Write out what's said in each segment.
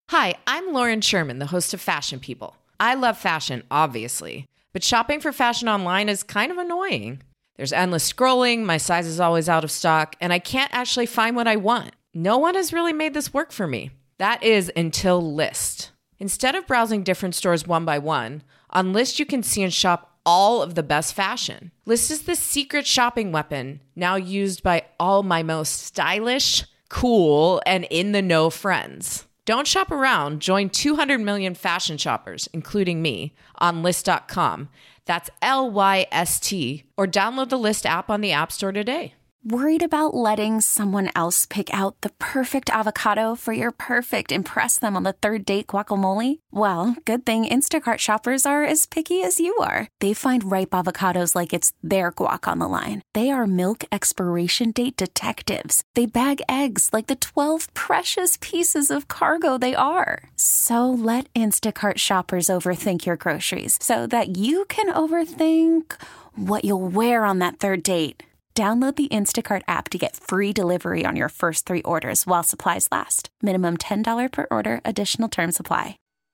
Hi, I'm Lauren Sherman, the host of Fashion People. I love fashion, obviously, but shopping for fashion online is kind of annoying. There's endless scrolling, my size is always out of stock, and I can't actually find what I want. No one has really made this work for me. That is until Lyst. Instead of browsing different stores one by one, on Lyst you can see and shop all of the best fashion. Lyst is the secret shopping weapon, now used by all my most stylish, cool, and in-the-know friends. Don't shop around. Join 200 million fashion shoppers, including me, on Lyst.com. That's Lyst, or download the Lyst app on the App Store today. Worried about letting someone else pick out the perfect avocado for your perfect impress them on the third date guacamole? Well, good thing Instacart shoppers are as picky as you are. They find ripe avocados like it's their guac on the line. They are milk expiration date detectives. They bag eggs like the 12 precious pieces of cargo they are. So let Instacart shoppers overthink your groceries so that you can overthink what you'll wear on that third date. Download the Instacart app to get free delivery on your first 3 orders while supplies last. Minimum $10 per order. Additional terms apply.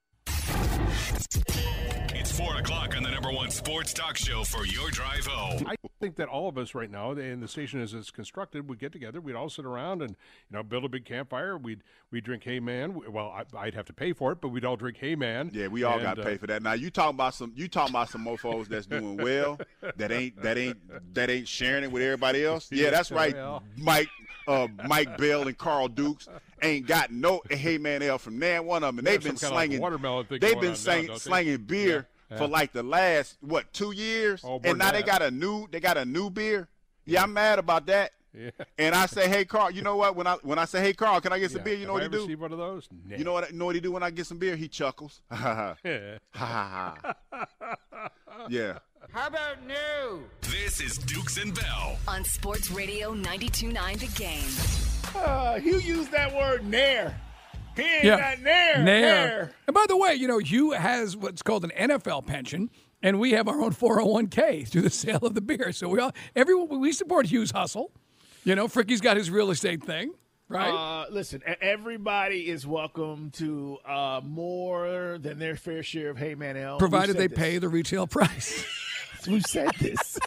It's 4 o'clock on the number one sports talk show for your drive home. I think that all of us right now, and the station as it's constructed, would get together. We'd all sit around and build a big campfire. We'd drink Hey Man. Well, I'd have to pay for it, but we'd all drink Hey Man. Yeah, we all got to pay for that. Now you talking about some mofos that's doing well that ain't sharing it with everybody else. Yeah, that's right. Mike Bell and Carl Dukes ain't got no Hey Man ale from there. One of them, and they've been slanging watermelon. They've been slanging beer. Yeah. For like the last 2 years, and now they got a new beer. Yeah, I'm mad about that. Yeah. And I say, hey Carl, you know what? When I say, hey Carl, can I get some beer? You know what he do? Receive one of those? No. You know what he do when I get some beer? He chuckles. Ha ha ha. Yeah. How about new? This is Dukes and Bell on Sports Radio 92.9 The Game. Hugh used that word nair. He ain't got nair. And by the way, Hugh has what's called an NFL pension, and we have our own 401k through the sale of the beer. So we support Hugh's hustle. Fricky's got his real estate thing, right? Listen, everybody is welcome to more than their fair share of Hey Man Ale. Provided they pay the retail price. Who said this?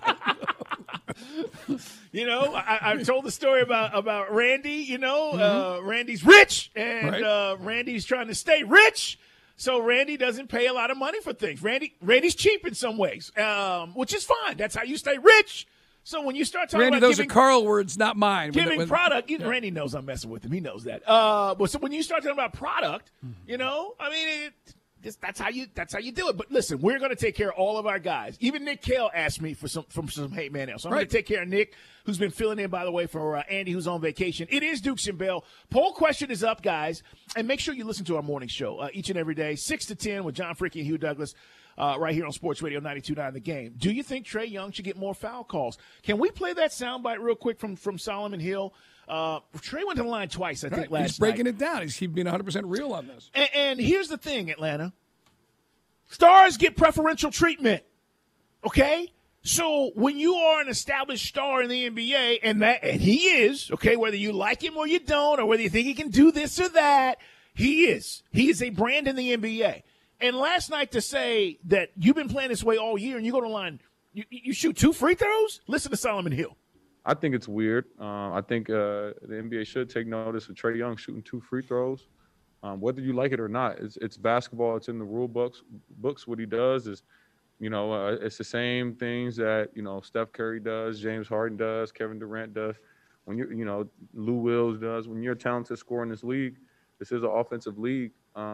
I told the story about Randy, Randy's rich and Randy's trying to stay rich. So Randy doesn't pay a lot of money for things. Randy's cheap in some ways, which is fine. That's how you stay rich. So when you start talking Randy, about those are Carl words, not mine. Giving product, Randy knows I'm messing with him. He knows that. But so when you start talking about product, that's how you do it. But listen, we're going to take care of all of our guys. Even Nick Kale asked me for some Hey Man Ale. So I'm going to take care of Nick, who's been filling in, by the way, for Andy, who's on vacation. It is Dukes and Bell. Poll question is up, guys. And make sure you listen to our morning show each and every day, 6 to 10 with John Fricky and Hugh Douglas right here on Sports Radio 92.9 The Game. Do you think Trae Young should get more foul calls? Can we play that soundbite real quick from Solomon Hill? Trae went to the line twice, I think, last night. He's breaking it down. He's being 100% real on this. And here's the thing, Atlanta. Stars get preferential treatment, okay? So when you are an established star in the NBA, and he is, okay, whether you like him or you don't, or whether you think he can do this or that, he is. He is a brand in the NBA. And last night to say that you've been playing this way all year and you go to the line, you shoot 2 free throws? Listen to Solomon Hill. I think it's weird. I think the NBA should take notice of Trae Young shooting 2 free throws. Whether you like it or not, it's basketball. It's in the rule books. What he does is, it's the same things that, Steph Curry does, James Harden does, Kevin Durant does. When Lou Wills does. When you're a talented scorer in this league, this is an offensive league.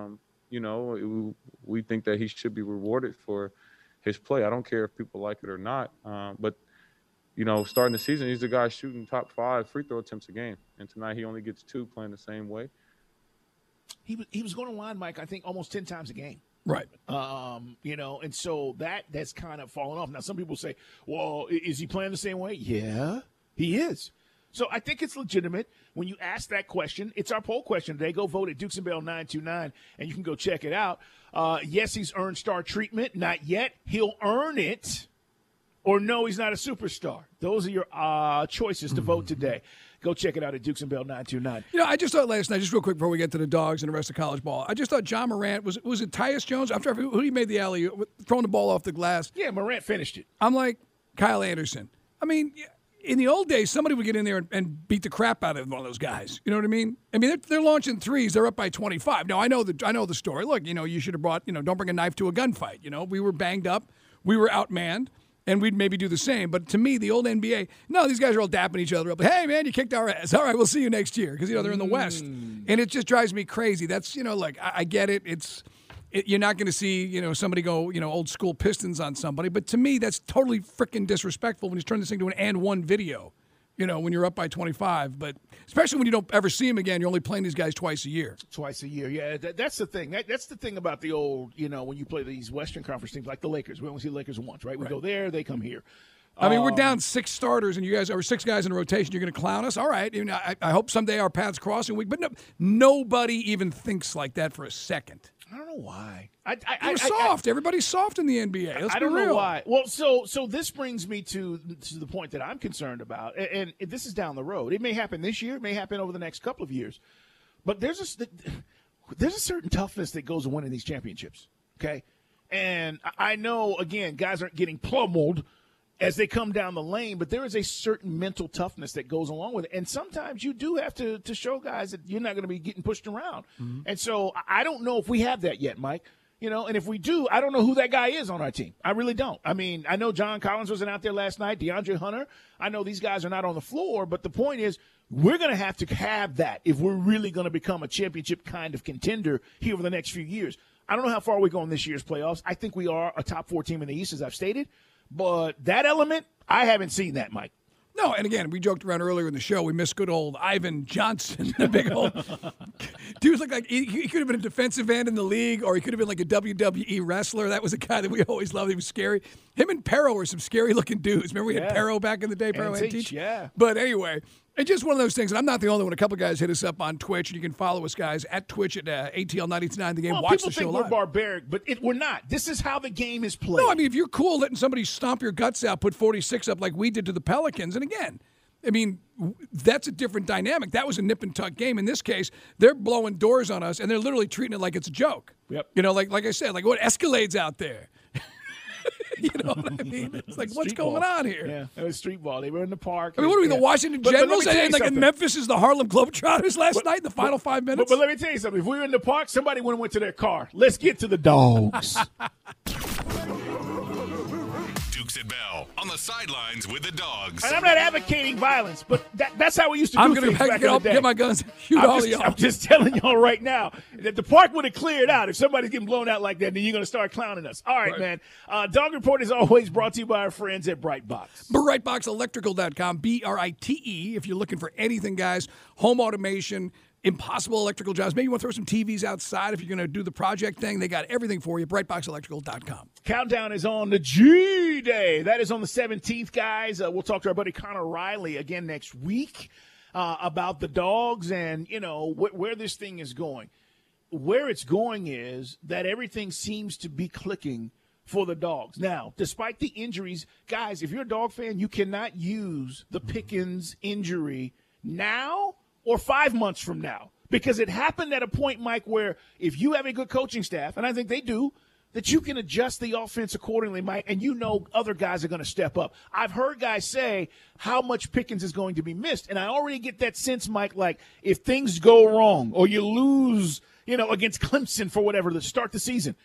We think that he should be rewarded for his play. I don't care if people like it or not. But starting the season, he's the guy shooting top 5 free throw attempts a game. And tonight he only gets 2 playing the same way. He was going to line, Mike, I think almost 10 times a game. Right. And so that's kind of fallen off. Now, some people say, well, is he playing the same way? Yeah, he is. So I think it's legitimate when you ask that question. It's our poll question today. Go vote at Dukes and Bell 929, and you can go check it out. Yes, he's earned star treatment. Not yet. He'll earn it. Or no, he's not a superstar. Those are your choices to vote today. Go check it out at Dukes and Bell 929. You know, I just thought last night, just real quick before we get to the Dogs and the rest of college ball, I just thought John Morant, was it Tyus Jones? I'm sorry, who he made the alley, throwing the ball off the glass? Yeah, Morant finished it. I'm like, Kyle Anderson. I mean, in the old days, somebody would get in there and beat the crap out of one of those guys. You know what I mean? I mean, they're launching threes. They're up by 25. Now, I know the story. Look, you know, you should have brought, you know, don't bring a knife to a gunfight. You know, we were banged up. We were outmanned. And we'd maybe do the same. But to me, the old NBA, no, these guys are all dapping each other up. Hey, man, you kicked our ass. All right, we'll see you next year. Because, you know, they're in the West. And it just drives me crazy. That's, you know, like, I get it. You're not going to see, you know, somebody go, you know, old school Pistons on somebody. But to me, that's totally freaking disrespectful when you turn this thing to an and one video, you know, when you're up by 25. But especially when you don't ever see them again, you're only playing these guys twice a year. Twice a year, yeah. That's the thing. That's the thing about the old, you know, when you play these Western Conference teams like the Lakers. We only see the Lakers once, right? We go there, they come here. I mean, we're down 6 starters, and you guys are 6 guys in a rotation. You're going to clown us? All right. You know, I hope someday our paths cross. But no, nobody even thinks like that for a second. I don't know why. We're soft. Everybody's soft in the NBA. Let's I don't be real. know why. Well, so this brings me to the point that I'm concerned about, and this is down the road. It may happen this year. It may happen over the next couple of years. But there's a certain toughness that goes with winning these championships, okay? And I know, again, guys aren't getting pummeled as they come down the lane, but there is a certain mental toughness that goes along with it. And sometimes you do have to show guys that you're not going to be getting pushed around. Mm-hmm. And so I don't know if we have that yet, Mike. You know, and if we do, I don't know who that guy is on our team. I really don't. I mean, I know John Collins wasn't out there last night, DeAndre Hunter. I know these guys are not on the floor, but the point is we're going to have that if we're really going to become a championship kind of contender here over the next few years. I don't know how far we go in this year's playoffs. I think we are a top 4 team in the East, as I've stated. But that element, I haven't seen that, Mike. No, and again, we joked around earlier in the show. We missed good old Ivan Johnson, the big old dude. Looked like he could have been a defensive end in the league, or he could have been like a WWE wrestler. That was a guy that we always loved. He was scary. Him and Perro were some scary-looking dudes. Remember we had Perro back in the day? Perro had teach. Yeah. But anyway, it's just one of those things. And I'm not the only one. A couple of guys hit us up on Twitch, and you can follow us, guys, at Twitch at ATL929 The Game. Watch the show live. People think we're barbaric, but we're not. This is how the game is played. No, I mean, if you're cool letting somebody stomp your guts out, put 46 up like we did to the Pelicans, and again, I mean, that's a different dynamic. That was a nip and tuck game. In this case, they're blowing doors on us, and they're literally treating it like it's a joke. Yep. You know, like I said, like what Escalade's out there. You know what I mean? It's like, what's going on here? Yeah, it was street ball. They were in the park. I mean, what are we, the Washington Generals? And like in Memphis is the Harlem Globetrotters last night in the final 5 minutes? But let me tell you something. If we were in the park, somebody would have went to their car. Let's get to the Dogs. Dukes and Bell on the sidelines with the Dogs. And I'm not advocating violence, but that's how we used to do things back in the day. Get my guns, shoot all of y'all. I'm just telling y'all right now that the park would have cleared out. If somebody's getting blown out like that, then you're going to start clowning us. All right, man. Dog Report is always brought to you by our friends at Brightbox. BrightboxElectrical.com, BRITE, if you're looking for anything, guys. Home automation, impossible electrical jobs. Maybe you want to throw some TVs outside if you're going to do the project thing. They got everything for you. BrightboxElectrical.com. Countdown is on the G-Day. That is on the 17th, guys. We'll talk to our buddy Connor Riley again next week about the Dogs and, you know, where this thing is going. Where it's going is that everything seems to be clicking for the Dogs. Now, despite the injuries, guys, if you're a Dog fan, you cannot use the Pickens injury now or 5 months from now, because it happened at a point, Mike, where if you have a good coaching staff, and I think they do, that you can adjust the offense accordingly, Mike, and you know other guys are going to step up. I've heard guys say how much Pickens is going to be missed, and I already get that sense, Mike, like if things go wrong or you lose, you know, against Clemson for whatever to start the season,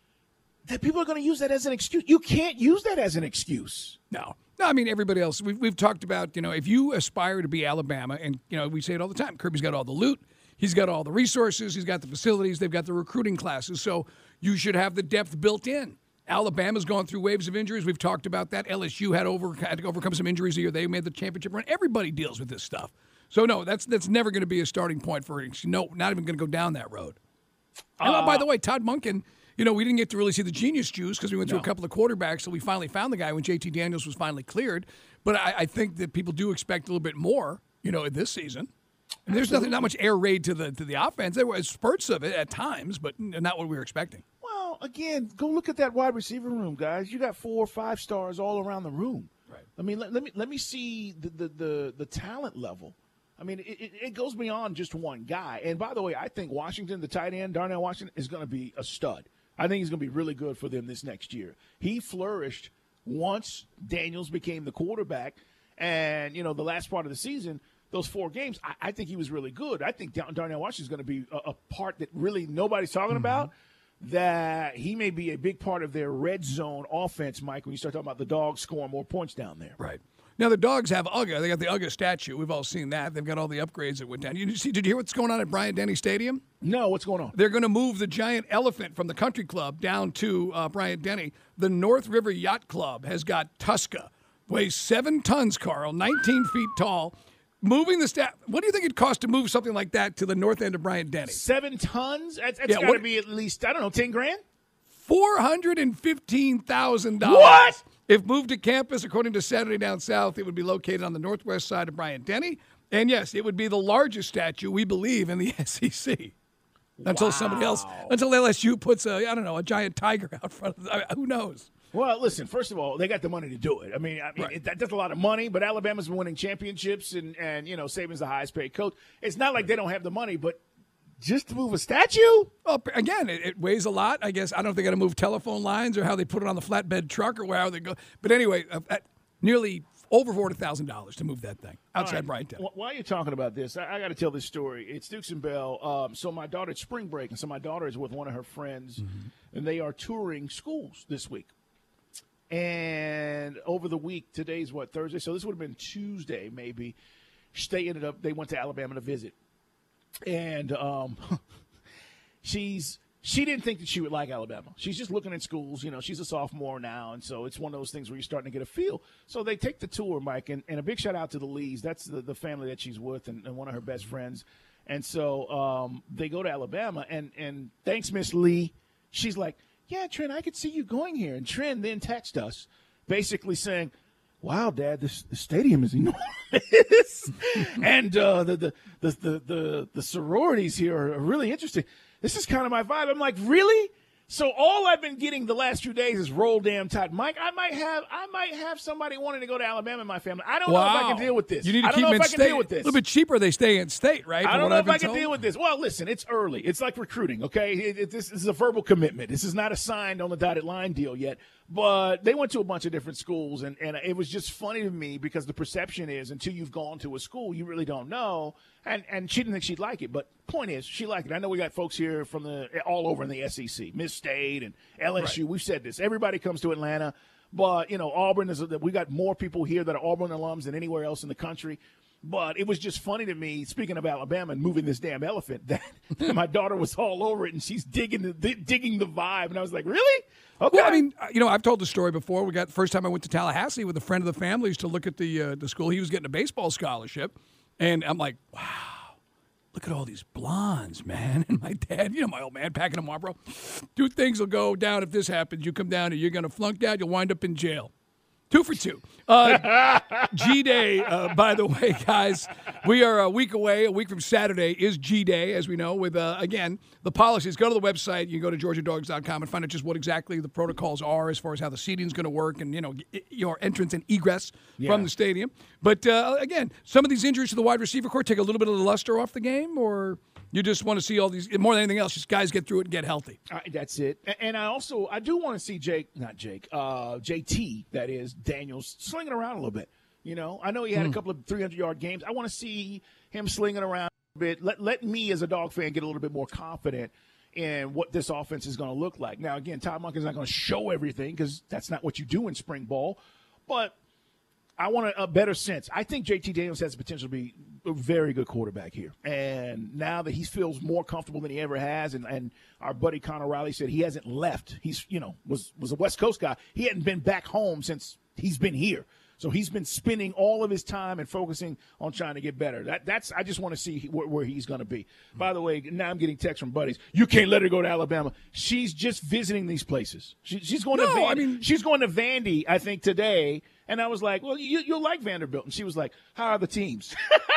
that people are going to use that as an excuse. You can't use that as an excuse. No, I mean, everybody else, we've talked about, you know, if you aspire to be Alabama, and, you know, we say it all the time, Kirby's got all the loot, he's got all the resources, he's got the facilities, they've got the recruiting classes, so you should have the depth built in. Alabama's gone through waves of injuries. We've talked about that. LSU had to overcome some injuries here. They made the championship run. Everybody deals with this stuff. So, no, that's never going to be a starting point for it. No, not even going to go down that road. And, by the way, Todd Monken, you know, we didn't get to really see the genius juice because we went through a couple of quarterbacks, so we finally found the guy when JT Daniels was finally cleared. But I think that people do expect a little bit more, you know, this season. And there's not much air raid to the offense. There were spurts of it at times, but not what we were expecting. Well, again, go look at that wide receiver room, guys. You got 4 or 5 stars all around the room. Right. I mean, let me see the talent level. I mean, it goes beyond just one guy. And by the way, I think Washington, the tight end, Darnell Washington, is going to be a stud. I think he's going to be really good for them this next year. He flourished once Daniels became the quarterback. And, the last part of the season, those 4 games, I think he was really good. I think Darnell Washington is going to be a part that really nobody's talking about, that he may be a big part of their red zone offense, Mike, when you start talking about the Dogs scoring more points down there. Right. Now, the Dogs have UGA. They got the UGA statue. We've all seen that. They've got all the upgrades that went down. Did you hear what's going on at Bryant-Denny Stadium? No, what's going on? They're going to move the giant elephant from the country club down to Bryant-Denny. The North River Yacht Club has got Tuska. Weighs 7 tons, Carl, 19 feet tall. Moving the what do you think it costs to move something like that to the north end of Bryant-Denny? 7 tons? That's got to be at least, I don't know, 10 grand? $415,000. What? If moved to campus, according to Saturday Down South, it would be located on the northwest side of Bryant-Denny. And, yes, it would be the largest statue, we believe, in the SEC. Until somebody else, until LSU puts a giant tiger out front of them. Who knows? Well, listen, first of all, they got the money to do it. I mean, right. That's a lot of money, but Alabama's been winning championships, and Saban's the highest paid coach. It's not like they don't have the money, but just to move a statue? Well, again, it weighs a lot. I guess I don't know if they got to move telephone lines or how they put it on the flatbed truck or where they go. But anyway, nearly over $40,000 to move that thing outside Bryant-Denny. While you're talking about this, I got to tell this story. It's Dukes and Bell. So my daughter, it's spring break, and so my daughter is with one of her friends, and they are touring schools this week. And over the week, today's Thursday? So this would have been Tuesday, maybe. They went to Alabama to visit. And she didn't think that she would like Alabama. She's just looking at schools. She's a sophomore now, and so it's one of those things where you're starting to get a feel. So they take the tour, Mike, and a big shout-out to the Lees. That's the family that she's with and one of her best friends. And so they go to Alabama, and thanks, Miss Lee. She's like, yeah, Trent, I could see you going here. And Trent then texted us basically saying, wow, Dad, the stadium is enormous. And the sororities here are really interesting. This is kind of my vibe. I'm like, really? So all I've been getting the last few days is Roll Damn Tide. Mike, I might have somebody wanting to go to Alabama in my family. I don't know if I can deal with this. You need to keep them in state. Deal with this. A little bit cheaper, they stay in state, right? I don't know if I can deal with this. Well, listen, it's early. It's like recruiting, okay? This is a verbal commitment. This is not a signed on the dotted line deal yet. But they went to a bunch of different schools, and it was just funny to me because the perception is until you've gone to a school, you really don't know. And she didn't think she'd like it, but point is, she liked it. I know we got folks here from all over in the SEC, Miss State and LSU. Right. We've said this. Everybody comes to Atlanta, but Auburn we got more people here that are Auburn alums than anywhere else in the country. But it was just funny to me, speaking of Alabama and moving this damn elephant, that my daughter was all over it and she's digging the vibe, and I was like, really? Okay. Well, I mean, I've told the story before. We got the first time I went to Tallahassee with a friend of the family's to look at the school. He was getting a baseball scholarship. And I'm like, wow, look at all these blondes, man. And my dad, my old man, packing a Marlboro. 2 things will go down if this happens. You come down and you're going to flunk out. You'll wind up in jail. 2 for 2. G-Day, by the way, guys. We are a week away. A week from Saturday is G-Day, as we know, with, again, the policies. Go to the website. You can go to GeorgiaDogs.com and find out just what exactly the protocols are as far as how the seating is going to work and, your entrance and egress from the stadium. But, again, some of these injuries to the wide receiver corps take a little bit of the luster off the game, or you just want to see all these, more than anything else, just guys get through it and get healthy. That's it. And I do want to see JT, that is, Daniels, slinging around a little bit. I know he had a couple of 300-yard games. I want to see him slinging around a bit. Let me, as a Dog fan, get a little bit more confident in what this offense is going to look like. Now, again, Todd Monken's not going to show everything because that's not what you do in spring ball. But I want a better sense. I think JT Daniels has the potential to be a very good quarterback here. And now that he feels more comfortable than he ever has, and our buddy Connor Riley said he hasn't left. He's, was a West Coast guy. He hadn't been back home since he's been here. So he's been spending all of his time and focusing on trying to get better. I just want to see where he's going to be. By the way, now I'm getting texts from buddies. You can't let her go to Alabama. She's just visiting these places. She's going to Vandy. She's going to Vandy, I think, today. And I was like, well, you'll like Vanderbilt. And she was like, how are the teams?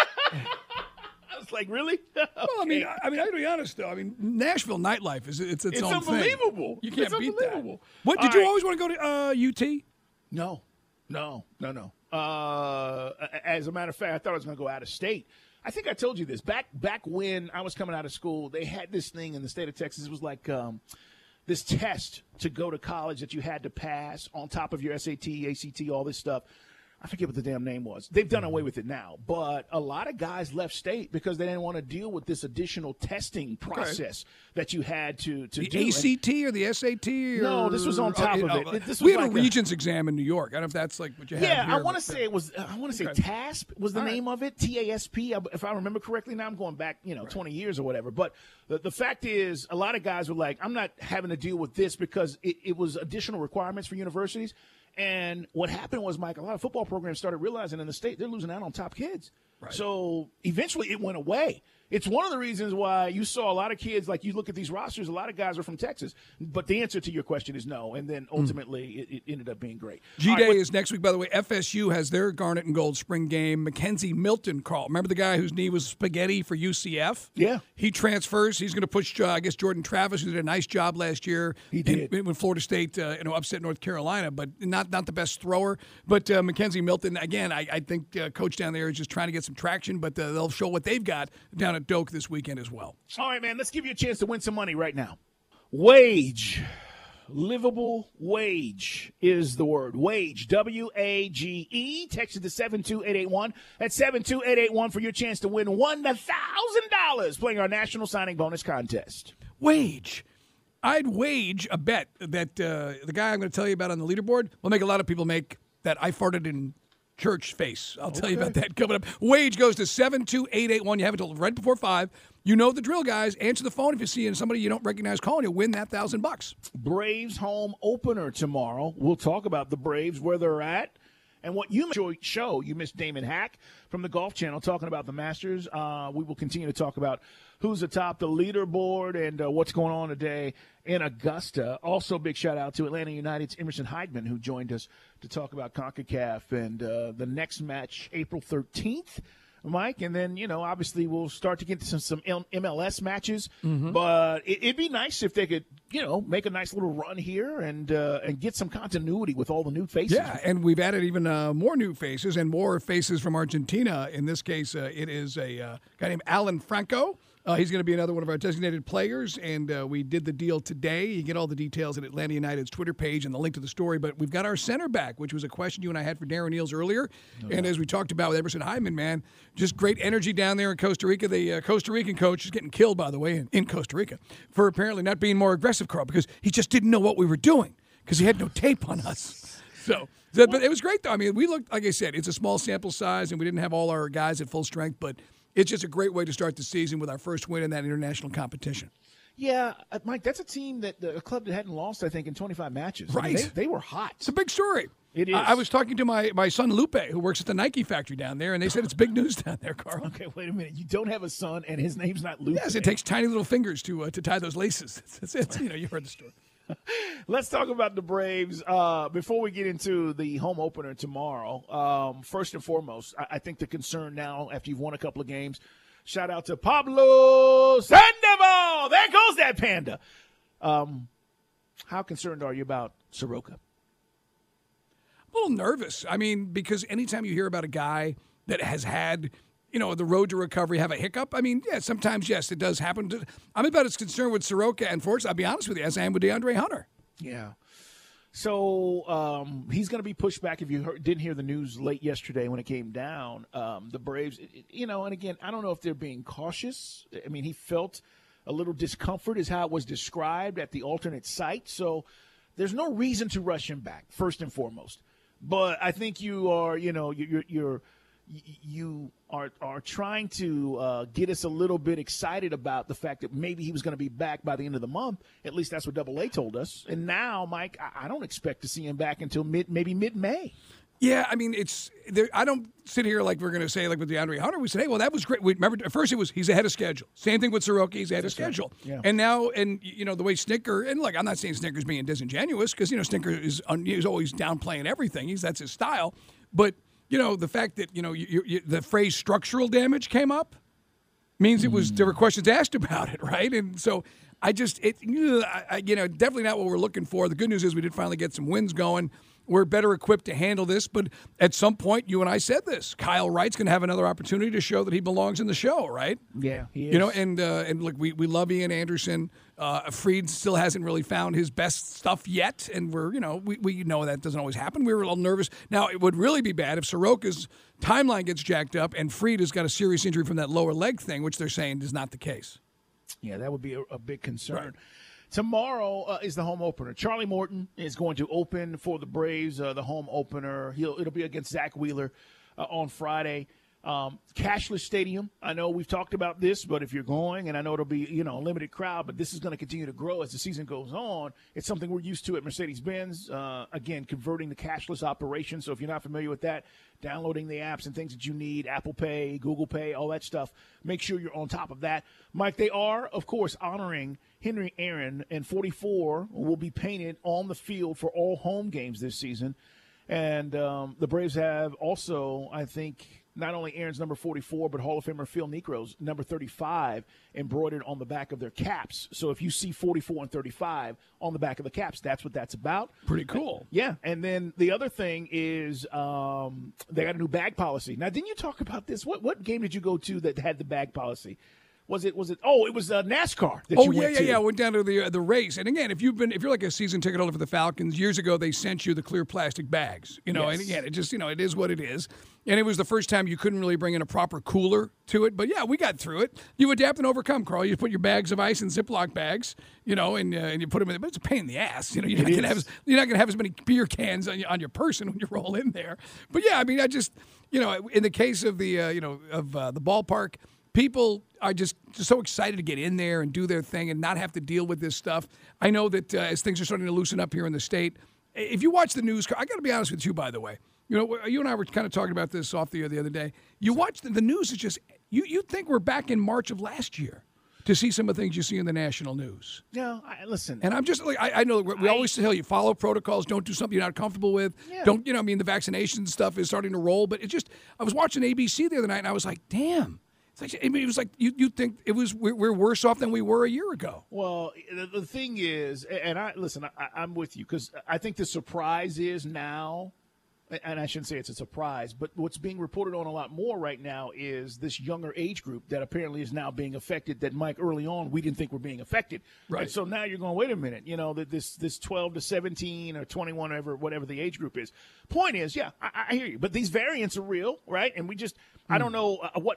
I was like, really? Okay. Well, I mean, I got to be honest though. I mean, Nashville nightlife is its own thing. It's unbelievable. You can't beat that. What did you always want to go to UT? No. As a matter of fact, I thought I was going to go out of state. I think I told you this. Back when I was coming out of school, they had this thing in the state of Texas. It was like this test to go to college that you had to pass on top of your SAT, ACT, all this stuff. I forget what the damn name was. They've done away with it now. But a lot of guys left state because they didn't want to deal with this additional testing process that you had to do. The ACT or the SAT? No, this was on top of it. This we was had like a Regents exam in New York. I don't know if that's like what you have here. I want to say it was. I want to say TASP was the name of it. TASP, if I remember correctly. Now I'm going back, 20 years or whatever. But the fact is, a lot of guys were like, I'm not having to deal with this because it was additional requirements for universities. And what happened was, Mike, a lot of football programs started realizing in the state they're losing out on top kids. Right. So eventually it went away. It's one of the reasons why you saw a lot of kids, like you look at these rosters, a lot of guys are from Texas. But the answer to your question is no. And then ultimately it ended up being great. G-Day is next week, by the way. FSU has their Garnet and Gold spring game. Mackenzie Milton, Carl. Remember the guy whose knee was spaghetti for UCF? Yeah. He transfers. He's going to push, Jordan Travis, who did a nice job last year. He did. When Florida State upset North Carolina, but not the best thrower. But Mackenzie Milton, again, I think coach down there is just trying to get some traction, but they'll show what they've got down at Doak this weekend as well. All right, man, let's give you a chance to win some money right now. Wage. Livable wage is the word. Wage, W-A-G-E. Text it to 72881. That's 72881 for your chance to win $1,000 playing our National Signing Bonus Contest. Wage. I'd wage a bet that the guy I'm going to tell you about on the leaderboard will make a lot of people make that I farted in church face. I'll tell you about that coming up. Wage goes to 72881. You have it until right before 5. You know the drill, guys. Answer the phone if you see somebody you don't recognize calling. You'll win that $1,000. Braves home opener tomorrow. We'll talk about the Braves, where they're at, and what you show. You missed Damon Hack from the Golf Channel talking about the Masters. We will continue to talk about who's atop the leaderboard and what's going on today in Augusta. Also, big shout-out to Atlanta United's Emerson Heidman, who joined us to talk about CONCACAF and the next match, April 13th, Mike. And then, obviously we'll start to get to some MLS matches. Mm-hmm. But it'd be nice if they could, make a nice little run here and get some continuity with all the new faces. Yeah, and we've added even more new faces and more faces from Argentina. In this case, it is a guy named Alan Franco. He's going to be another one of our designated players, and we did the deal today. You get all the details at Atlanta United's Twitter page and the link to the story. But we've got our center back, which was a question you and I had for Darren Eales earlier. Okay. And as we talked about with Emerson Heidman, man, just great energy down there in Costa Rica. The Costa Rican coach is getting killed, by the way, in Costa Rica for apparently not being more aggressive, Carl, because he just didn't know what we were doing because he had no tape on us. But it was great, though. I mean, we looked, like I said, it's a small sample size, and we didn't have all our guys at full strength, but it's just a great way to start the season with our first win in that international competition. Yeah, Mike, that's a team a club that hadn't lost, I think, in 25 matches. Right. I mean, they were hot. It's a big story. It is. I was talking to my son, Lupe, who works at the Nike factory down there, and they said it's big news down there, Carl. Okay, wait a minute. You don't have a son, and his name's not Lupe. Yes, it takes tiny little fingers to tie those laces. It's you heard the story. Let's talk about the Braves. Before we get into the home opener tomorrow, first and foremost, I think the concern now, after you've won a couple of games, shout out to Pablo Sandoval. There goes that panda. How concerned are you about Soroka? A little nervous. I mean, because anytime you hear about a guy that has had, the road to recovery have a hiccup, I mean, yeah, sometimes, yes, it does happen. I'm about as concerned with Soroka, and fortunately, I'll be honest with you, as I am with DeAndre Hunter. Yeah. So he's going to be pushed back. If you didn't hear the news late yesterday when it came down, the Braves, and again, I don't know if they're being cautious. I mean, he felt a little discomfort is how it was described at the alternate site. So there's no reason to rush him back, first and foremost. But I think you are, you are trying to get us a little bit excited about the fact that maybe he was going to be back by the end of the month. At least that's what Double A told us. And now, Mike, I don't expect to see him back until maybe mid-May. Yeah, I mean, I don't sit here like we're going to say, like with DeAndre Hunter, we said, hey, well, that was great. Remember, at first he's ahead of schedule. Same thing with Soroka, he's ahead of schedule. Yeah. And now, the way Snitker, and look, I'm not saying Snitker's being disingenuous because, Snitker is always downplaying everything. That's his style. But, the fact that, the phrase structural damage came up means there were questions asked about it, right? And so definitely not what we're looking for. The good news is we did finally get some wins going. we're better equipped to handle this. But at some point, you and I said this, Kyle Wright's going to have another opportunity to show that he belongs in the show, right? Yeah, he is. You know, and look, we love Ian Anderson. Fried still hasn't really found his best stuff yet, and we know that doesn't always happen. We were a little nervous. Now, it would really be bad if Soroka's timeline gets jacked up and Fried has got a serious injury from that lower leg thing, which they're saying is not the case. Yeah, that would be a big concern. Right. Tomorrow is the home opener. Charlie Morton is going to open for the Braves, the home opener. It'll be against Zach Wheeler on Friday. Cashless Stadium. I know we've talked about this, but if you're going, and I know it'll be, a limited crowd, but this is going to continue to grow as the season goes on. It's something we're used to at Mercedes-Benz. Again, converting the cashless operation. So if you're not familiar with that, downloading the apps and things that you need, Apple Pay, Google Pay, all that stuff, make sure you're on top of that. Mike, they are, of course, honoring Henry Aaron, and 44 will be painted on the field for all home games this season. And the Braves have also, I think, not only Aaron's number 44, but Hall of Famer Phil Niekro's number 35 embroidered on the back of their caps. So if you see 44 and 35 on the back of the caps, that's what that's about. Pretty cool. Yeah. And then the other thing is they got a new bag policy. Now, didn't you talk about this? What game did you go to that had the bag policy? Was it? Oh, it was NASCAR. Yeah. Went down to the race. And again, if you're like a season ticket holder for the Falcons, years ago they sent you the clear plastic bags. Yes. And again, it just it is what it is. And it was the first time you couldn't really bring in a proper cooler to it. But yeah, we got through it. You adapt and overcome, Carl. You put your bags of ice in Ziploc bags, and you put them in. But it's a pain in the ass. You're not going to have as many beer cans on your person when you roll in there. But yeah, I mean, I just in the case of the the ballpark. People are just so excited to get in there and do their thing and not have to deal with this stuff. I know that as things are starting to loosen up here in the state, if you watch the news, I got to be honest with you, by the way. You and I were kind of talking about this off the air the other day. You watch the news, is just you think we're back in March of last year to see some of the things you see in the national news. Yeah, listen. And I'm just like, I know we always tell you, follow protocols, don't do something you're not comfortable with. Yeah. Don't, the vaccination stuff is starting to roll. But I was watching ABC the other night and I was like, damn. It was like you think we're worse off than we were a year ago. Well, the thing is, and I'm with you because I think the surprise is now, and I shouldn't say it's a surprise, but what's being reported on a lot more right now is this younger age group that apparently is now being affected. That Mike, early on, we didn't think were being affected. Right. And so now you're going, wait a minute, that this 12 to 17 or 21, whatever the age group is. Point is, yeah, I hear you, but these variants are real, right? And we just. I don't know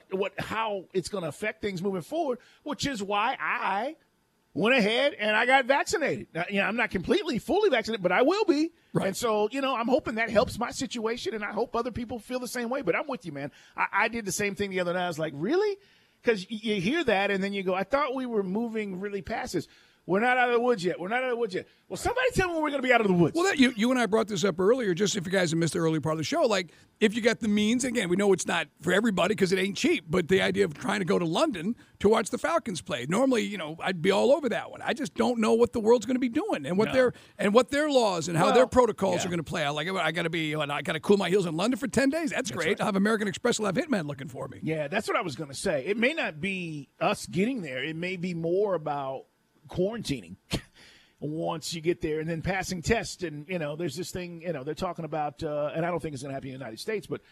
how it's going to affect things moving forward, which is why I went ahead and I got vaccinated. Now, I'm not fully vaccinated, but I will be. Right. And so, I'm hoping that helps my situation, and I hope other people feel the same way. But I'm with you, man. I did the same thing the other night. I was like, really? Because you hear that, and then you go, I thought we were moving really past this. We're not out of the woods yet. Well, somebody tell me when we're going to be out of the woods. Well, you and I brought this up earlier, just if you guys have missed the early part of the show. Like, if you got the means, again, we know it's not for everybody because it ain't cheap, but the idea of trying to go to London to watch the Falcons play. Normally, I'd be all over that one. I just don't know what the world's going to be doing and what their laws and how their protocols are going to play out. Like, I got to cool my heels in London for 10 days. That's great. Right. I'll have American Express. I'll have Hitman looking for me. Yeah, that's what I was going to say. It may not be us getting there. It may be more about quarantining once you get there and then passing tests. And, there's this thing, they're talking about, and I don't think it's going to happen in the United States, but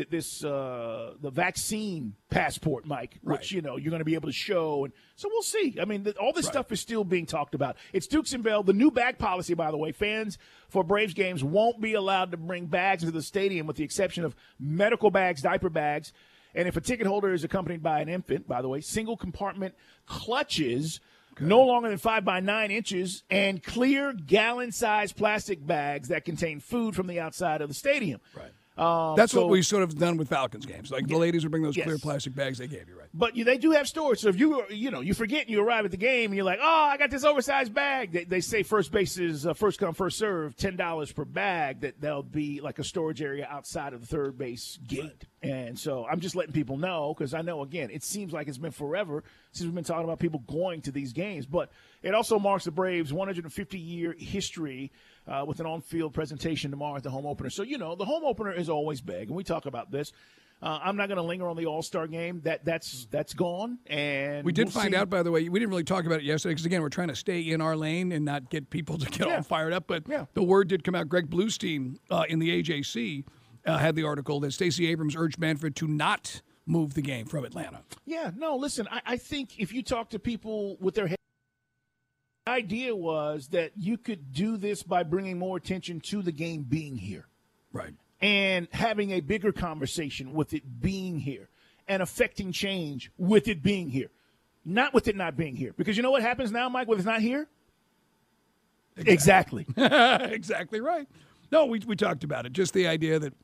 the vaccine passport, Mike, which, you're going to be able to show. And so we'll see. I mean, all this stuff is still being talked about. It's Dukes and Bell. The new bag policy, by the way, fans for Braves games won't be allowed to bring bags into the stadium with the exception of medical bags, diaper bags. And if a ticket holder is accompanied by an infant, by the way, single compartment clutches, no longer than 5 by 9 inches, and clear gallon-sized plastic bags that contain food from the outside of the stadium. Right. That's what we sort of done with Falcons games. Like the ladies would bring those clear plastic bags they gave you, right? But they do have storage. So if you forget and you arrive at the game and you're like, oh, I got this oversized bag. They say first base is first come, first serve, $10 per bag. That there'll be like a storage area outside of the third base gate. Right. And so I'm just letting people know because I know, again, it seems like it's been forever since we've been talking about people going to these games. But it also marks the Braves' 150-year history with an on-field presentation tomorrow at the home opener. So, the home opener is always big, and we talk about this. I'm not going to linger on the All-Star game. That's gone. And we did find out, by the way, we didn't really talk about it yesterday because, again, we're trying to stay in our lane and not get people to get all fired up. But the word did come out. Greg Bluestein in the AJC had the article that Stacey Abrams urged Manfred to not move the game from Atlanta. Yeah, no, listen, I think if you talk to people with their head, the idea was that you could do this by bringing more attention to the game being here. Right. And having a bigger conversation with it being here and affecting change with it being here, not with it not being here. Because you know what happens now, Mike, when it's not here? Exactly. Exactly right. No, we talked about it. Just the idea that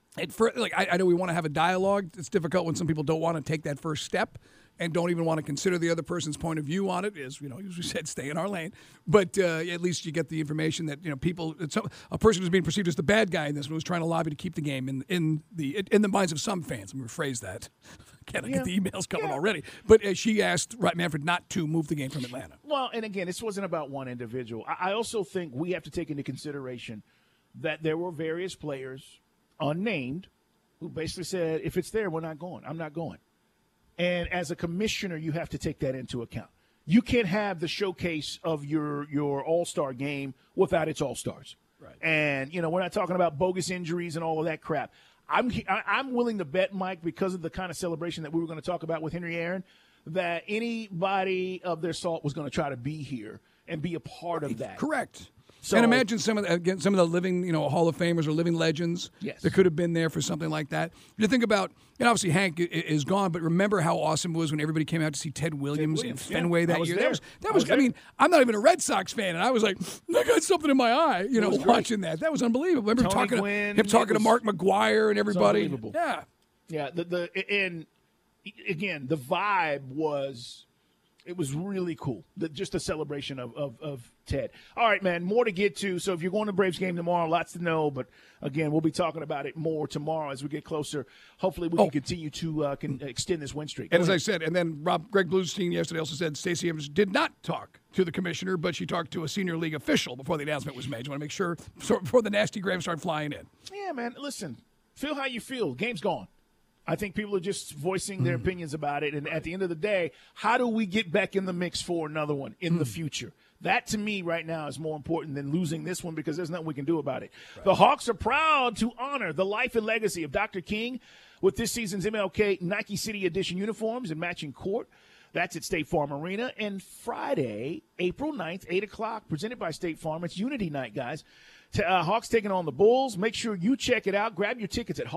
I know we want to have a dialogue. It's difficult when some people don't want to take that first step and don't even want to consider the other person's point of view on it. As you know, as we said, stay in our lane. But at least you get the information that people. A person who's being perceived as the bad guy in this one was trying to lobby to keep the game in the minds of some fans. Let me rephrase that. Can't I get the emails coming already? But she asked Manfred not to move the game from Atlanta. Well, and again, this wasn't about one individual. I also think we have to take into consideration that there were various players, unnamed, who basically said, if it's there, we're not going. I'm not going. And as a commissioner, you have to take that into account. You can't have the showcase of your all-star game without its all-stars. Right. And, we're not talking about bogus injuries and all of that crap. I'm willing to bet, Mike, because of the kind of celebration that we were going to talk about with Henry Aaron, that anybody of their salt was going to try to be here and be a part of that. Correct. So, and imagine some of the living, Hall of Famers or living legends that could have been there for something like that. You think about, obviously Hank is gone, but remember how awesome it was when everybody came out to see Ted Williams in Fenway that year. That was. I mean, I'm not even a Red Sox fan, and I was like, I got something in my eye, watching that. That was unbelievable. Remember talking to Mark McGuire and everybody. Yeah. And again, the vibe was. It was really cool, just a celebration of Ted. All right, man, more to get to. So if you're going to Braves game tomorrow, lots to know. But, again, we'll be talking about it more tomorrow as we get closer. Hopefully we can continue to extend this win streak. And as I said, and then Greg Bluestein yesterday also said Stacey Abrams did not talk to the commissioner, but she talked to a senior league official before the announcement was made. You want to make sure before the nasty grams start flying in. Yeah, man, listen, feel how you feel. Game's gone. I think people are just voicing their opinions about it. And at the end of the day, how do we get back in the mix for another one in the future? That, to me, right now is more important than losing this one because there's nothing we can do about it. Right. The Hawks are proud to honor the life and legacy of Dr. King with this season's MLK Nike City Edition uniforms and matching court. That's at State Farm Arena. And Friday, April 9th, 8 o'clock, presented by State Farm. It's Unity Night, guys. Hawks taking on the Bulls. Make sure you check it out. Grab your tickets at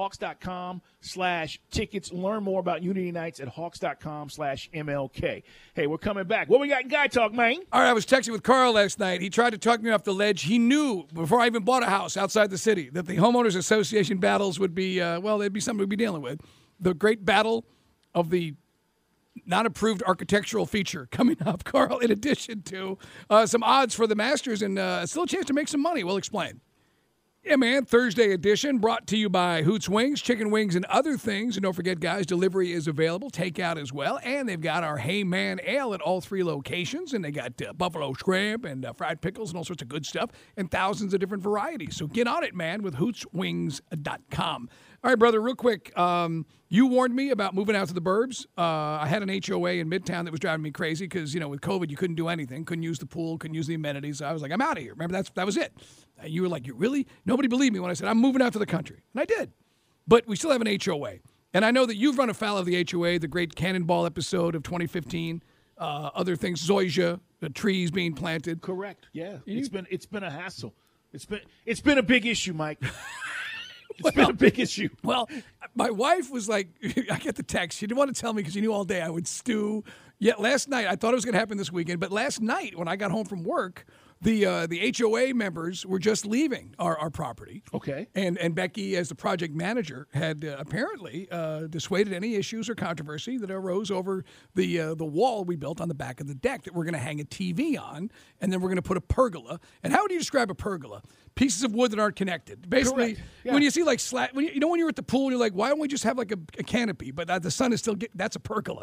hawks.com/tickets. Learn more about Unity Nights at hawks.com/MLK. Hey, we're coming back. What we got in Guy Talk, man? All right, I was texting with Carl last night. He tried to talk me off the ledge. He knew before I even bought a house outside the city that the Homeowners Association battles would be, they'd be something we'd be dealing with. The great battle of the non-approved architectural feature coming up, Carl, in addition to some odds for the Masters and still a chance to make some money. We'll explain. Yeah, man, Thursday edition brought to you by Hoots Wings, chicken wings, and other things. And don't forget, guys, delivery is available, takeout as well. And they've got our Hey Man Ale at all 3 locations. And they got buffalo scramp and fried pickles and all sorts of good stuff and thousands of different varieties. So get on it, man, with hootswings.com. All right, brother, real quick. You warned me about moving out to the burbs. I had an HOA in Midtown that was driving me crazy because, with COVID, you couldn't do anything. Couldn't use the pool, couldn't use the amenities. So I was like, I'm out of here. Remember, that was it. And you were like, you really? Nobody believed me when I said, I'm moving out to the country. And I did. But we still have an HOA. And I know that you've run afoul of the HOA, the great Cannonball episode of 2015, other things, Zoysia, the trees being planted. Correct. Yeah. It's been a hassle. It's been a big issue, Mike. It's been a big issue. Well, my wife was like, I get the text. She didn't want to tell me because she knew all day I would stew. Yet last night, I thought it was going to happen this weekend. But last night, when I got home from work, the HOA members were just leaving our property. Okay. And Becky, as the project manager, had apparently dissuaded any issues or controversy that arose over the wall we built on the back of the deck that we're going to hang a TV on, and then we're going to put a pergola. And how would you describe a pergola? Pieces of wood that aren't connected. Basically, when you see like when you're at the pool, and you're like, why don't we just have like a canopy? But the sun is still that's a pergola.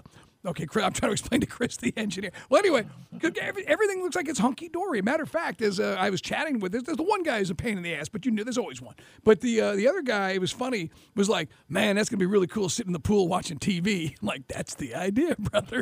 Okay, Chris, I'm trying to explain to Chris, the engineer. Well, anyway, everything looks like it's hunky-dory. Matter of fact, as I was chatting with there's the one guy who's a pain in the ass, but you knew there's always one. But the other guy, it was funny, was like, man, that's going to be really cool sitting in the pool watching TV. I'm like, that's the idea, brother.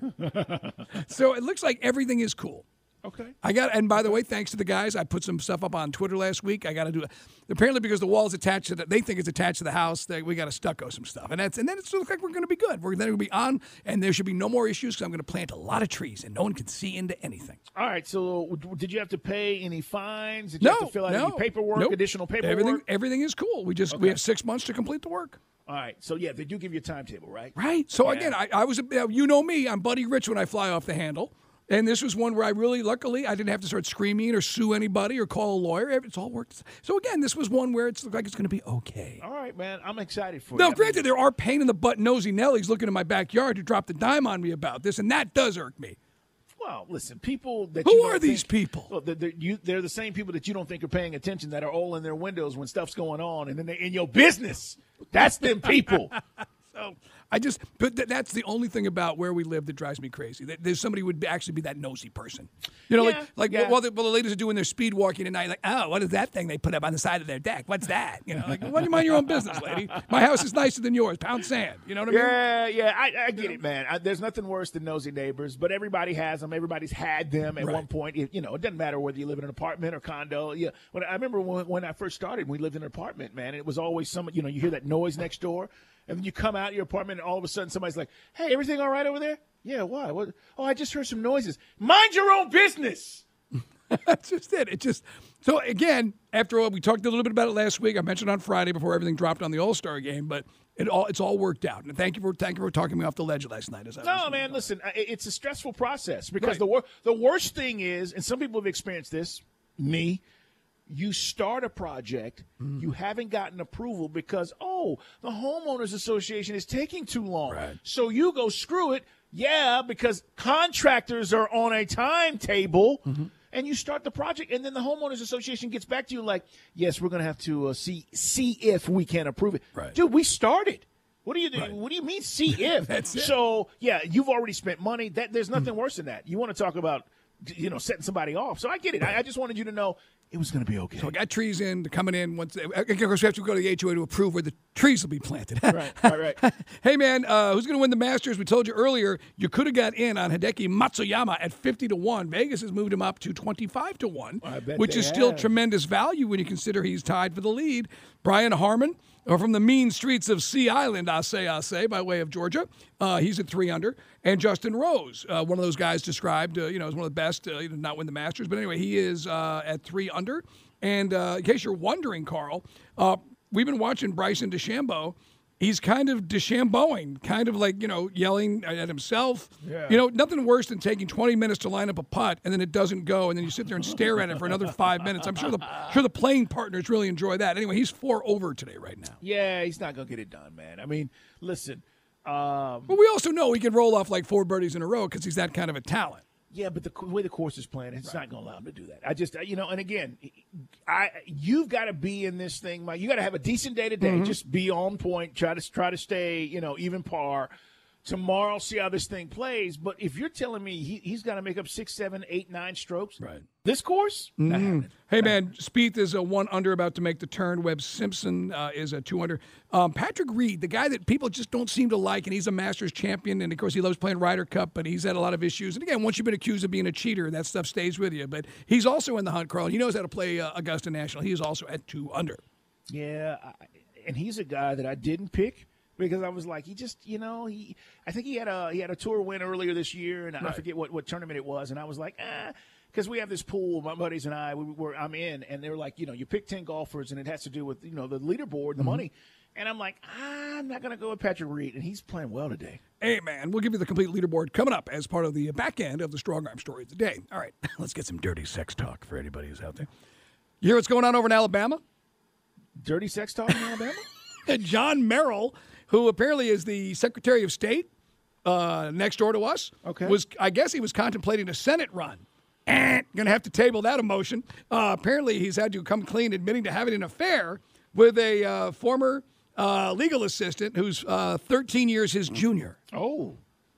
So it looks like everything is cool. Okay. And by the way, thanks to the guys, I put some stuff up on Twitter last week. I got to do it. Apparently, because the wall's attached to they think it's attached to the house, we got to stucco some stuff. And then it looks like we're going to be good. We're going to be on, and there should be no more issues because I'm going to plant a lot of trees, and no one can see into anything. All right. So did you have to pay any fines? Did you have to fill out any paperwork, additional paperwork? Everything is cool. We have 6 months to complete the work. All right. So, yeah, they do give you a timetable, right? Right. So, again, I was, you know me, I'm Buddy Rich when I fly off the handle. And this was one where luckily, I didn't have to start screaming or sue anybody or call a lawyer. It's all worked. So, again, this was one where it looked like it's going to be okay. All right, man. I'm excited for you. Now, granted, there are pain-in-the-butt nosy Nellies looking in my backyard who dropped a dime on me about this, and that does irk me. Well, listen, people that Who are these people? Well, they're the same people that you don't think are paying attention that are all in their windows when stuff's going on, and then they're in your business. That's them people. So but that's the only thing about where we live that drives me crazy. There's somebody who would actually be that nosy person. You know, while the ladies are doing their speed walking at night, like, oh, what is that thing they put up on the side of their deck? What's that? You know, like, why don't you mind your own business, lady? My house is nicer than yours. Pound sand. You know what I mean? Yeah, I get it, man. There's nothing worse than nosy neighbors, but everybody has them. Everybody's had them at one point. It doesn't matter whether you live in an apartment or condo. Yeah, I remember when I first started, we lived in an apartment, man. It was always you hear that noise next door. And then you come out of your apartment, and all of a sudden somebody's like, hey, everything all right over there? Yeah, why? What? Oh, I just heard some noises. Mind your own business. That's just it. So, again, after all, we talked a little bit about it last week. I mentioned on Friday before everything dropped on the All-Star game, but it's all worked out. And thank you for talking me off the ledge last night. Listen, it's a stressful process because the worst thing is, and some people have experienced this, me, you start a project, you haven't gotten approval because, the homeowners association is taking too long. Right. So you go, screw it. Yeah, because contractors are on a timetable, and you start the project, and then the homeowners association gets back to you like, yes, we're going to have to see if we can approve it. Right. Dude, we started. What do you Right. What do you mean see if? That's it. So, yeah, you've already spent money. There's nothing worse than that. You want to talk about setting somebody off. So I get it. Right. I just wanted you to know it was going to be okay. So I got trees in. They're coming in. Of course, we have to go to the HOA to approve where the trees will be planted. Right. Hey, man, who's going to win the Masters? We told you earlier you could have got in on Hideki Matsuyama at 50-1. Vegas has moved him up to 25-1, which is still tremendous value when you consider he's tied for the lead. Brian Harman, from the mean streets of Sea Island, I say, by way of Georgia. He's at 3 under. And Justin Rose, one of those guys described, as one of the best, he did not win the Masters. But anyway, he is at 3 under. And in case you're wondering, Carl, we've been watching Bryson DeChambeau. He's kind of DeChambeauing, kind of like, yelling at himself. Yeah. Nothing worse than taking 20 minutes to line up a putt and then it doesn't go, and then you sit there and stare at it for another 5 minutes. I'm sure the playing partners really enjoy that. Anyway, he's 4 over today right now. Yeah, he's not going to get it done, man. I mean, listen. But we also know he can roll off like 4 birdies in a row because he's that kind of a talent. Yeah, but the way the course is playing, it's not going to allow him to do that. I just, and again, you've got to be in this thing, Mike. You got to have a decent day today. Just be on point. Try to stay, even par. Tomorrow, see how this thing plays. But if you're telling me he's got to make up 6, 7, 8, 9 strokes, right? This course, not happening. Hey, man, Spieth is a 1 under, about to make the turn. Webb Simpson is a 2 under. Patrick Reed, the guy that people just don't seem to like, and he's a Masters champion, and, of course, he loves playing Ryder Cup, but he's had a lot of issues. And, again, once you've been accused of being a cheater, that stuff stays with you. But he's also in the hunt, Carl. He knows how to play Augusta National. He is also at 2 under. Yeah, and he's a guy that I didn't pick. Because I was like, he just, I think he had a tour win earlier this year, and I forget what tournament it was, and I was like, because we have this pool, my buddies and I'm in, and they were like, you pick 10 golfers, and it has to do with, the leaderboard, the money, and I'm like, I'm not going to go with Patrick Reed, and he's playing well today. Hey, man, we'll give you the complete leaderboard coming up as part of the back end of the Strong Arm Story of the Day. All right, let's get some dirty sex talk for anybody who's out there. You hear what's going on over in Alabama? Dirty sex talk in Alabama? John Merrill, who apparently is the Secretary of State next door to us, I guess he was contemplating a Senate run. Going to have to table that emotion. Apparently he's had to come clean admitting to having an affair with a former legal assistant who's 13 years his junior. Oh.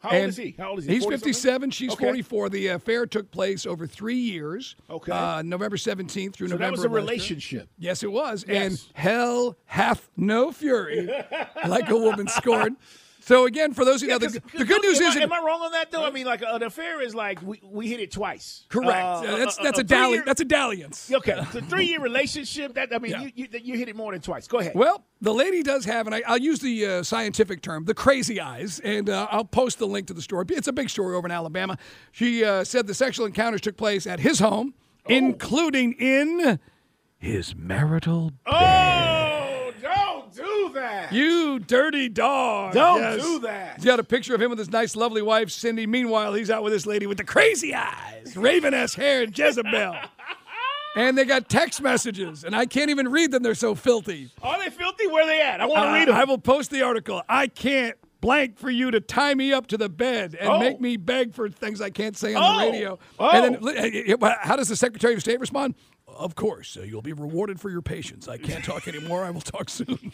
How old is he? He's 57. She's 44. The affair took place over 3 years. Okay. November 17th through So November. that was a relationship. Yes, it was. Yes. And hell hath no fury, like a woman scorned. So, again, for those of you know, the good news is... Am I wrong on that, though? I mean, like, an affair is like we hit it twice. Correct. That's a dalliance. Okay. It's a 3-year relationship. You hit it more than twice. Go ahead. Well, the lady does have, and I'll use the scientific term, the crazy eyes, and I'll post the link to the story. It's a big story over in Alabama. She said the sexual encounters took place at his home, including in his marital bed. Oh, don't do that. You dirty dog. Don't do that. He's got a picture of him with his nice, lovely wife, Cindy. Meanwhile, he's out with this lady with the crazy eyes, raven-ass hair, and Jezebel. And they got text messages, and I can't even read them. They're so filthy. Are they filthy? Where are they at? I want to read them. I will post the article. I can't blank for you to tie me up to the bed and make me beg for things I can't say on the radio. And then, how does the Secretary of State respond? Of course, you'll be rewarded for your patience. I can't talk anymore. I will talk soon.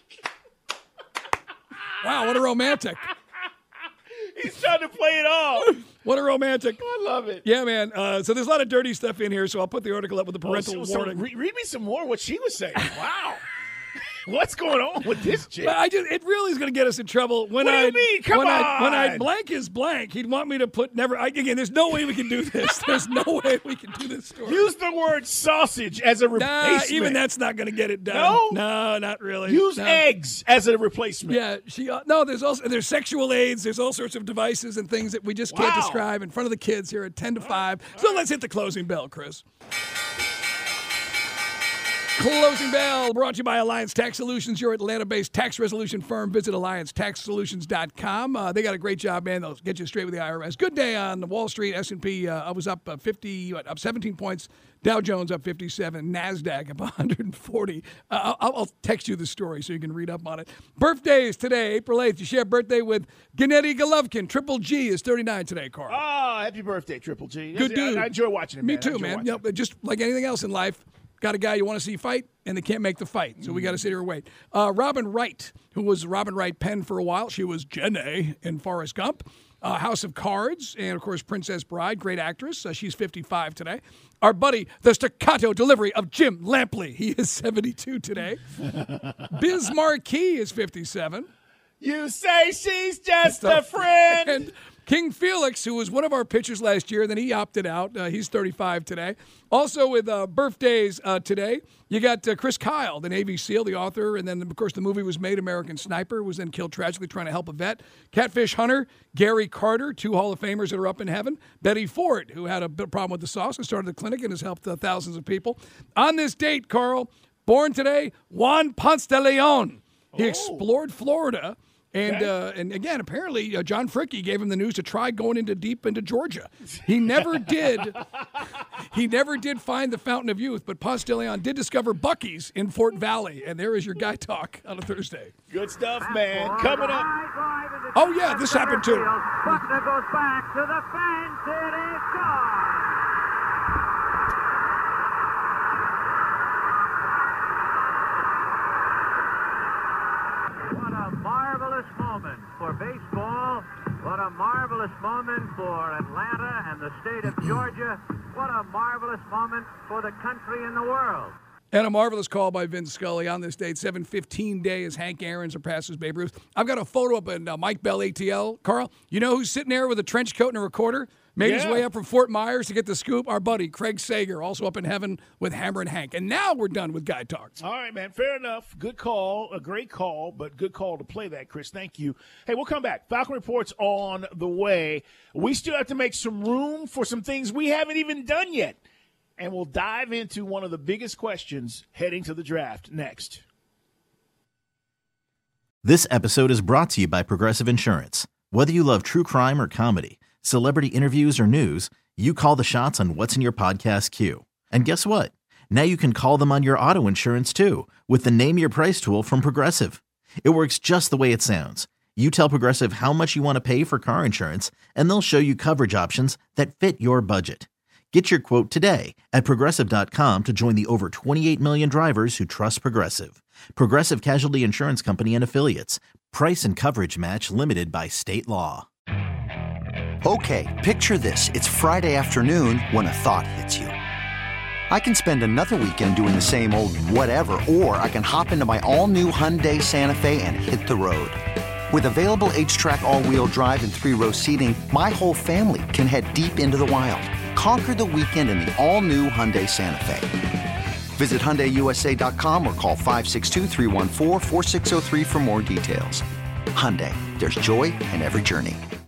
Wow, what a romantic. He's trying to play it off. What a romantic. I love it. Yeah, man. So there's a lot of dirty stuff in here, so I'll put the article up with the parental warning. Read me some more what she was saying. Wow. What's going on with this chick? It really is going to get us in trouble. What do you mean? Come on. When I blank his blank, he'd want me to put never. Again, there's no way we can do this. There's no way we can do this story. Use the word sausage as a replacement. Nah, even that's not going to get it done. No, not really. Use eggs as a replacement. Yeah, there's sexual aids. There's all sorts of devices and things that we just can't describe in front of the kids here at 10 to 5. So let's hit the closing bell, Chris. Closing bell brought to you by Alliance Tax Solutions, your Atlanta-based tax resolution firm. Visit AllianceTaxSolutions.com. They got a great job, man. They'll get you straight with the IRS. Good day on Wall Street. S&P was up up 17 points. Dow Jones up 57. NASDAQ up 140. I'll text you the story so you can read up on it. Birthdays today, April 8th. You share a birthday with Gennady Golovkin. Triple G is 39 today, Carl. Oh, happy birthday, Triple G. Good dude. I enjoy watching it, Me too, man. Just like anything else in life. Got a guy you want to see fight, and they can't make the fight, so we got to sit here and wait. Robin Wright, who was Robin Wright Penn for a while. She was Jenny in Forrest Gump. House of Cards, and, of course, Princess Bride, great actress. She's 55 today. Our buddy, the staccato delivery of Jim Lampley. He is 72 today. Biz Marquis is 57. You say she's just a friend. And King Felix, who was one of our pitchers last year, then he opted out. He's 35 today. Also with birthdays today, you got Chris Kyle, the Navy SEAL, the author, and then, of course, the movie was made, American Sniper, was then killed tragically trying to help a vet. Catfish Hunter, Gary Carter, 2 Hall of Famers that are up in heaven. Betty Ford, who had a problem with the sauce and started a clinic and has helped thousands of people. On this date, Carl, born today, Juan Ponce de Leon. He explored Florida. And again, apparently, John Fricke gave him the news to try going deep into Georgia. He never did. He never did find the Fountain of Youth, but Ponce de Leon did discover Buc-ee's in Fort Valley. And there is your guy talk on a Thursday. Good stuff, man. Coming up. Oh, yeah, this happened too. Buckner goes back to the fence. It is gone. Marvelous moment for baseball. What a marvelous moment for Atlanta and the state of Georgia. What a marvelous moment for the country and the world. And a marvelous call by Vince Scully on this date, 7:15 day as Hank Aaron surpasses Babe Ruth. I've got a photo up in Mike Bell ATL. Carl, you know who's sitting there with a trench coat and a recorder? Made his way up from Fort Myers to get the scoop. Our buddy, Craig Sager, also up in heaven with Hammer and Hank. And now we're done with Guy Talk. All right, man. Fair enough. Good call. A great call, but good call to play that, Chris. Thank you. Hey, we'll come back. Falcon Report's on the way. We still have to make some room for some things we haven't even done yet. And we'll dive into one of the biggest questions heading to the draft next. This episode is brought to you by Progressive Insurance. Whether you love true crime or comedy, celebrity interviews or news, you call the shots on what's in your podcast queue. And guess what? Now you can call them on your auto insurance too with the Name Your Price tool from Progressive. It works just the way it sounds. You tell Progressive how much you want to pay for car insurance, and they'll show you coverage options that fit your budget. Get your quote today at Progressive.com to join the over 28 million drivers who trust Progressive. Progressive Casualty Insurance Company and Affiliates. Price and coverage match limited by state law. Okay, picture this. It's Friday afternoon when a thought hits you. I can spend another weekend doing the same old whatever, or I can hop into my all-new Hyundai Santa Fe and hit the road. With available H-Track all-wheel drive and 3-row seating, my whole family can head deep into the wild. Conquer the weekend in the all-new Hyundai Santa Fe. Visit HyundaiUSA.com or call 562-314-4603 for more details. Hyundai, there's joy in every journey.